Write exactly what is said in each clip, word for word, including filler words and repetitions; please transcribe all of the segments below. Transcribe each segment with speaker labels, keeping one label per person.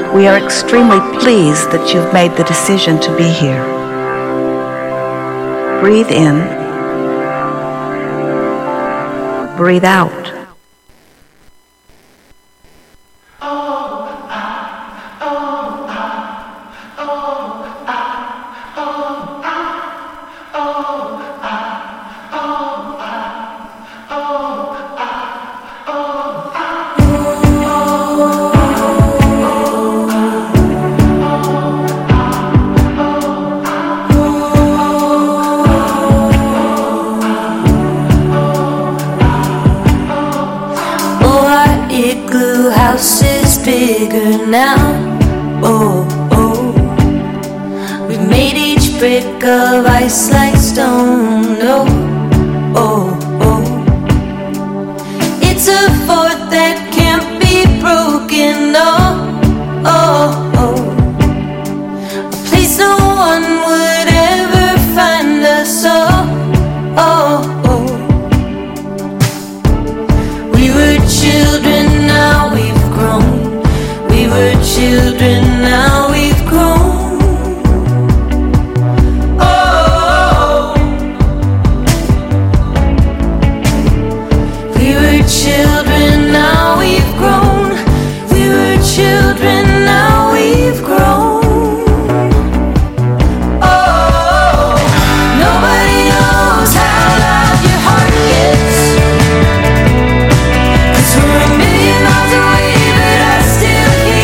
Speaker 1: We are extremely pleased that you've made the decision to be here. Breathe in. Breathe out.
Speaker 2: Now, oh, oh, we've made each brick of ice like stone, oh, oh, oh, it's a fort that can't be broken, oh, oh, oh, a place no one would ever find us, oh, oh, oh, we were children, now we've grown. We were children, now we've grown. Oh, we were children, now we've grown. We were children, now we've grown. Oh, nobody knows how loud your heart gets, 'cause we're a million miles away, but I still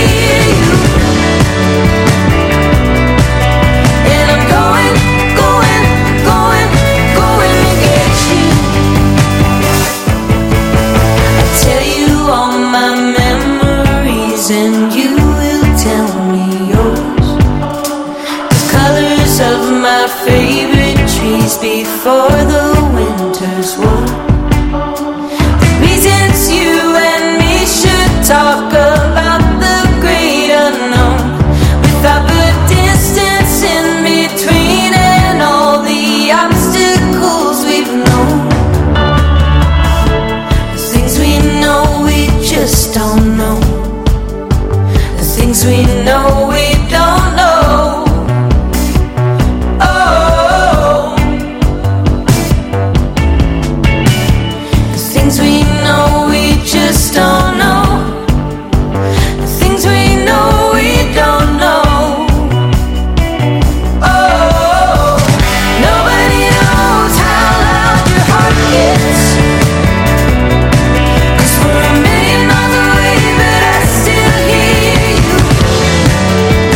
Speaker 2: and you will tell me yours, the colors of my favorite trees before the winter's war, the reasons you and me should talk about the great unknown, without the distance in between and all the obstacles we've known, the things we know we just don't know, things we know we don't know. Oh, the things we know we just don't know. The things we know we don't know. Oh, nobody knows how loud your heart gets, 'cause we're a million miles away, but I still hear you.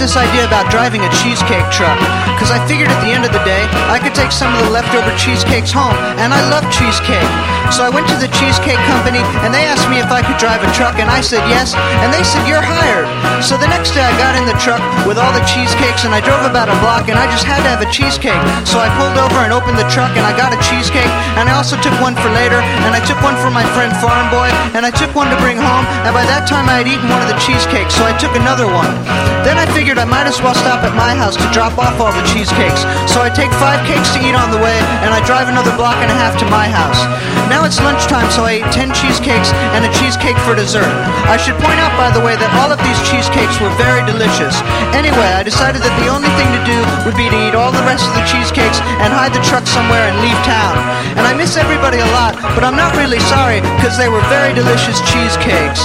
Speaker 3: this idea about driving a cheesecake truck, because I figured at the end of the day, I could take some of the leftover cheesecakes home, and I love cheesecake. So I went to the cheesecake company, and they asked me if I could drive a truck, and I said yes, and they said, you're hired. So the next day I got in the truck with all the cheesecakes, and I drove about a block, and I just had to have a cheesecake. So I pulled over and opened the truck, and I got a cheesecake, and I also took one for later, and I took one for my friend Farm Boy, and I took one to bring home, and by that time I had eaten one of the cheesecakes, so I took another one. Then I figured I might as well stop at my house to drop off all the cheesecakes. So I take five cakes to eat on the way, and I drive another block and a half to my house. Now it's lunchtime, so I ate ten cheesecakes and a cheesecake for dessert. I should point out, by the way, that all of these cheesecakes were very delicious. Anyway, I decided that the only thing to do would be to eat all the rest of the cheesecakes and hide the truck somewhere and leave town. And I miss everybody a lot, but I'm not really sorry, because they were very delicious cheesecakes.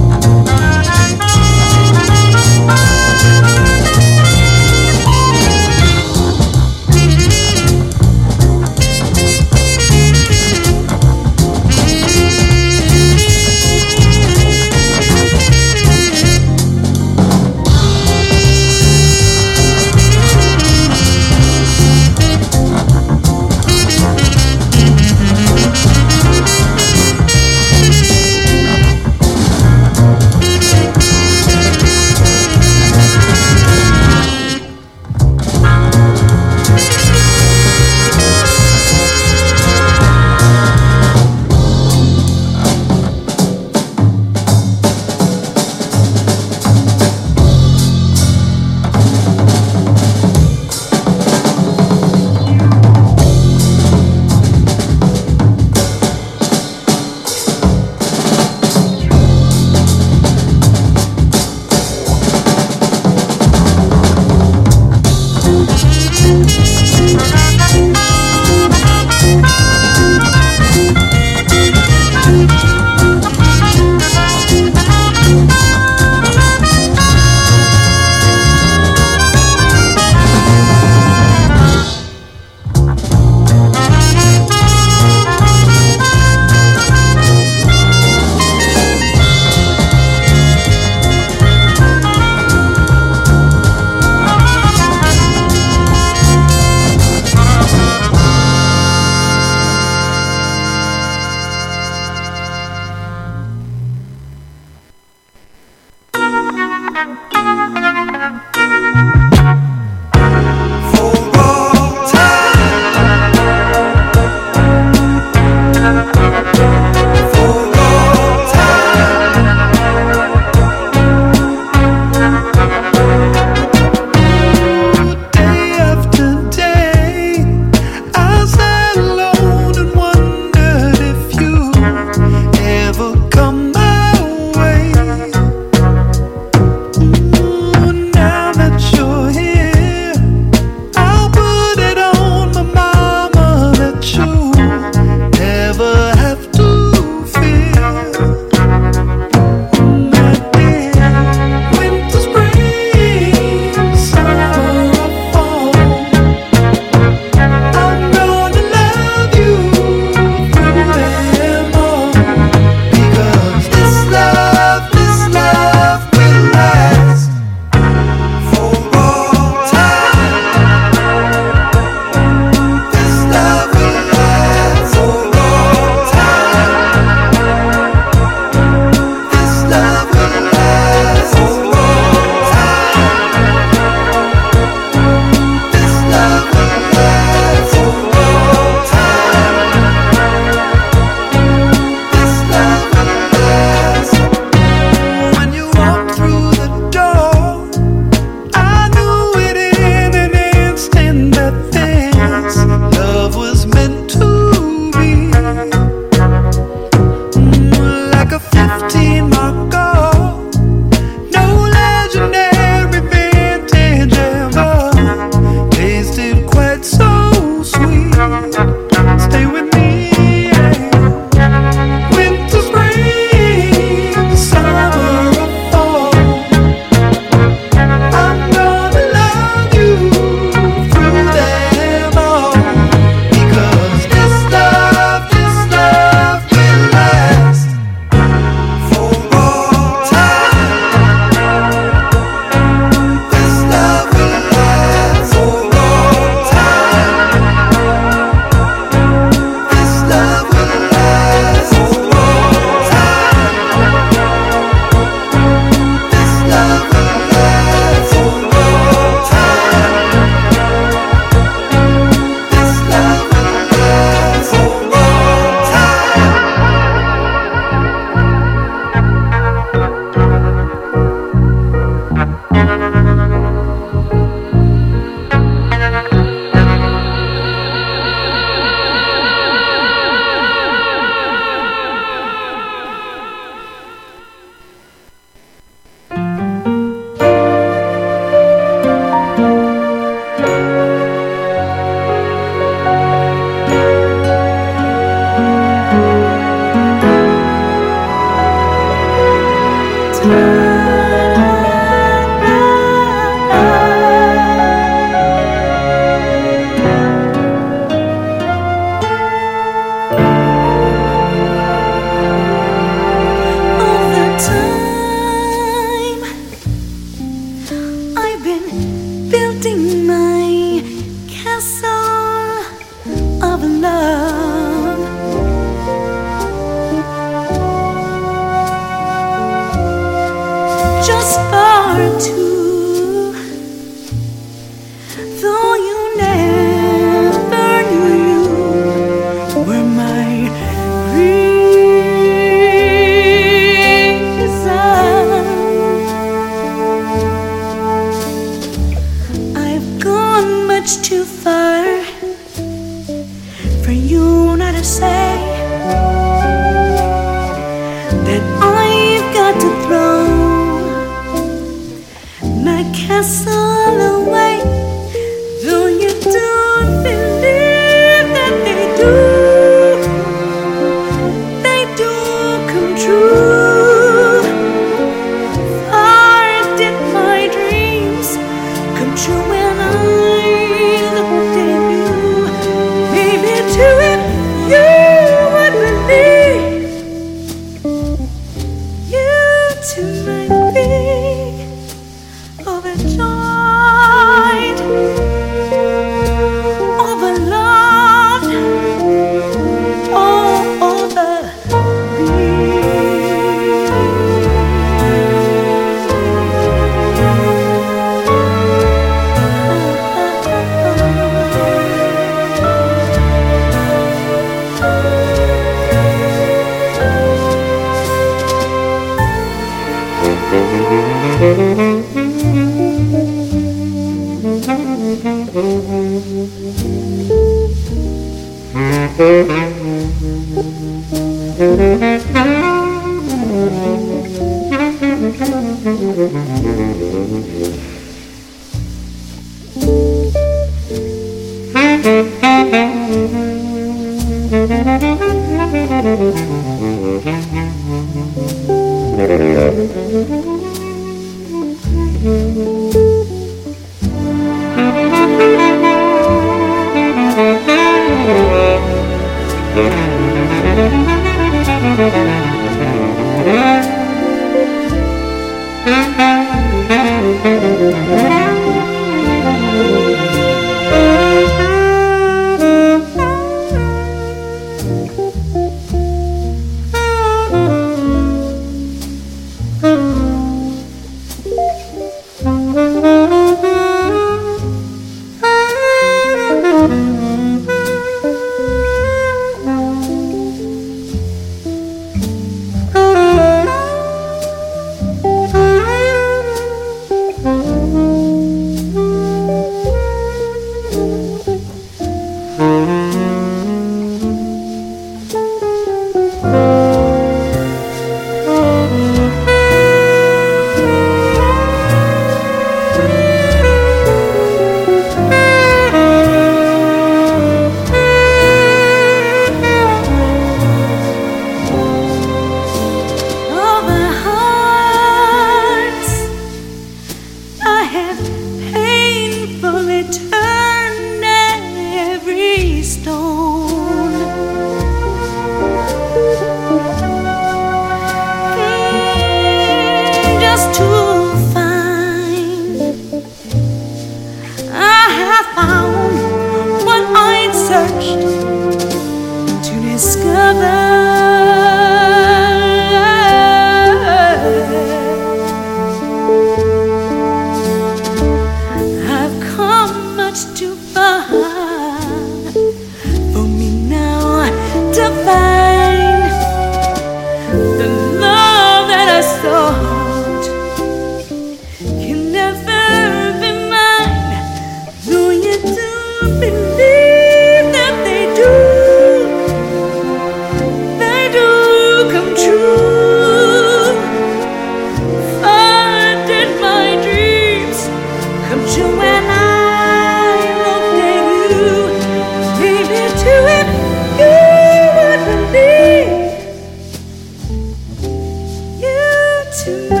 Speaker 2: Tonight